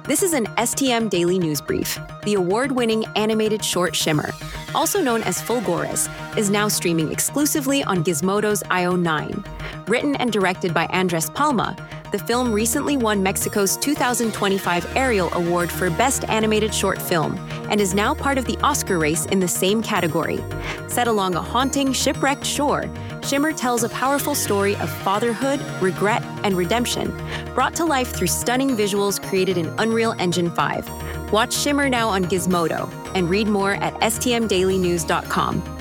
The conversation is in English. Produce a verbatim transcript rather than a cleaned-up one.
This is an S T M Daily News Brief. The award-winning animated short Shimmer, also known as Fulgores, is now streaming exclusively on Gizmodo's I O nine. Written and directed by Andres Palma, the film recently won Mexico's two thousand twenty-five Ariel Award for Best Animated Short Film and is now part of the Oscar race in the same category. Set along a haunting, shipwrecked shore, Shimmer tells a powerful story of fatherhood, regret, and redemption, brought to life through stunning visuals created in Unreal Engine five. Watch Shimmer now on Gizmodo and read more at S T M daily news dot com.